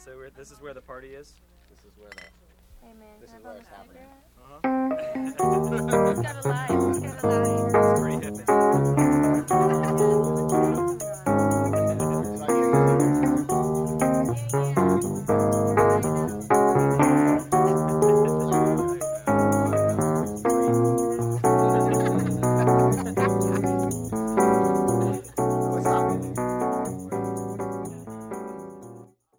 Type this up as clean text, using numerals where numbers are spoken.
So this is where the party is? This is where the Hey man, This can is I where bum it's a happening. cigarette? It's got a light.